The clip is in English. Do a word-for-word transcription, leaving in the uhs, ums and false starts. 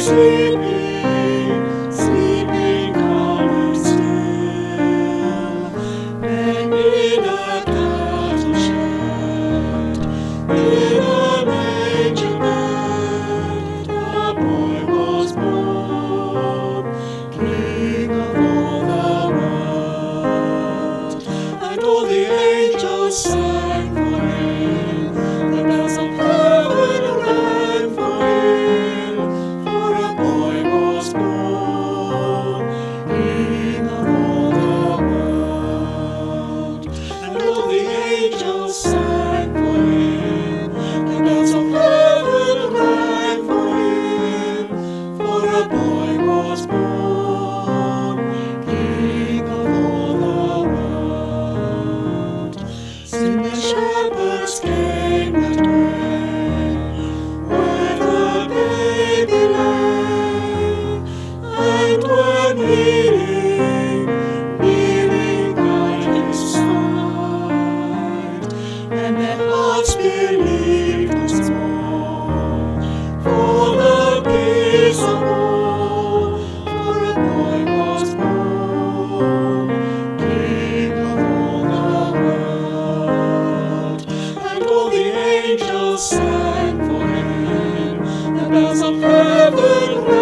sleeping, sleeping calm and still. And in a cattle shed, in a manger bed, a boy was born, King of all the world. And all the angels sang for him, the bells of heaven rang for him, for a boy was born, King of all the world. And all the angels sang for him, the bells of heaven rang for him, for a boy was born, King of all the world. Soon the shepherds came that way, where the baby lay, and were kneeling, kneeling by his side, and their hearts believed once more, for the peace of all, for a boy was born, King of all the world. And all the angels sang for him, the bells of heaven